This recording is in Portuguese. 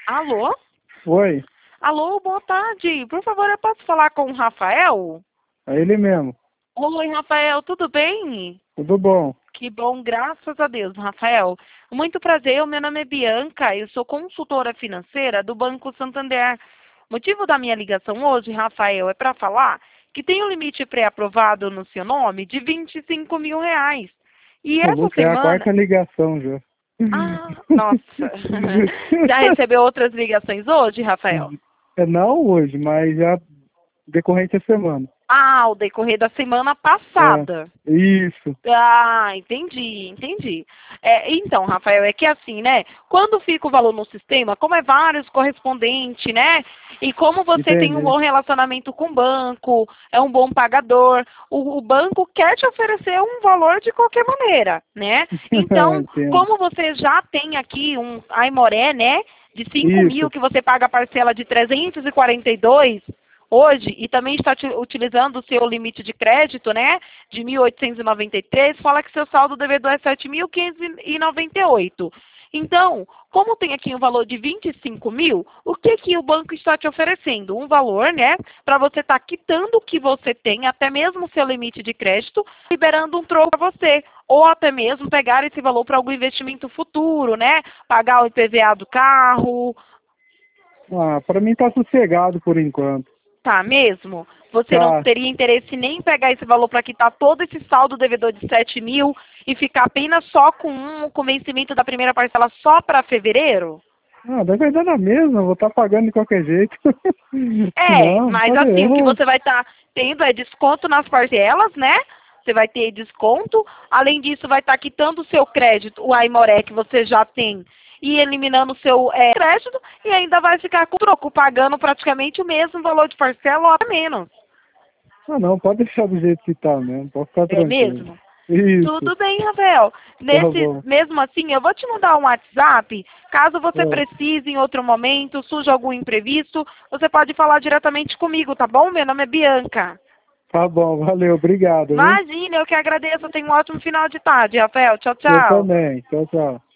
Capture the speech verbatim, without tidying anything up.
Alô? Oi, Alô, boa tarde. Por favor, eu posso falar com o Rafael? é ele mesmo. Oi, Rafael, tudo bem? Tudo bom? Que bom, graças a Deus, Rafael. Muito prazer, o meu nome é Bianca, eu sou consultora financeira do Banco Santander. O motivo da minha ligação hoje, Rafael, é para falar que tem um limite pré-aprovado no seu nome de vinte e cinco mil reais. E Ô, essa Luca, é a semana... quarta ligação já. Ah, nossa. Já recebeu outras ligações hoje, Rafael? É não hoje, mas já decorrente a semana. Ah, ao decorrer da semana É, passada. isso, Ah, entendi, entendi. É, então, Rafael, é que assim, né? Quando fica o valor no sistema, como é vários correspondentes, né? E como você tem um entendi. bom relacionamento com o banco, é um bom pagador, o, o banco quer te oferecer um valor de qualquer maneira, né? Então, Entendo. como você já tem aqui um Aimoré, né? De cinco mil Isso, que você paga a parcela de trezentos e quarenta e dois hoje e também está ti- utilizando o seu limite de crédito, né, de mil oitocentos e noventa e três, fala que seu saldo devedor é sete mil quinhentos e noventa e oito. Então, como tem aqui um valor de vinte e cinco mil, o que que o banco está te oferecendo? Um valor, né, para você estar quitando o que você tem, até mesmo o seu limite de crédito, liberando um troco para você. Ou até mesmo pegar esse valor para algum investimento futuro, né? Pagar o I P V A do carro. ah, para mim tá sossegado por enquanto. Tá mesmo? Você não Tá, teria interesse nem em pegar esse valor para quitar todo esse saldo devedor de sete mil e ficar apenas só com um, com vencimento da primeira parcela só para fevereiro? ah, deve vai dar na mesma, vou estar pagando de qualquer jeito. É, Não, mas pode assim, o que é. você vai estar tendo é desconto nas parcelas, né? Você vai ter desconto. Além disso, vai estar quitando o seu crédito, o Aimoré que você já tem, e eliminando o seu é, crédito, e ainda vai ficar com troco, pagando praticamente o mesmo valor de parcela ou até menos. Ah, não, pode deixar do jeito que tá mesmo, pode ficar É tranquilo. mesmo? Isso, Tudo bem, Rafael. tá Nesse, bom. mesmo assim, eu vou te mandar um WhatsApp. Caso você É. precise em outro momento, surja algum imprevisto, você pode falar diretamente comigo, tá bom? Meu nome é Bianca. Tá bom, valeu, obrigado, viu? Imagina, eu que agradeço. Tenha um ótimo final de tarde, Rafael. Tchau, Você tchau. também. Tchau, tchau.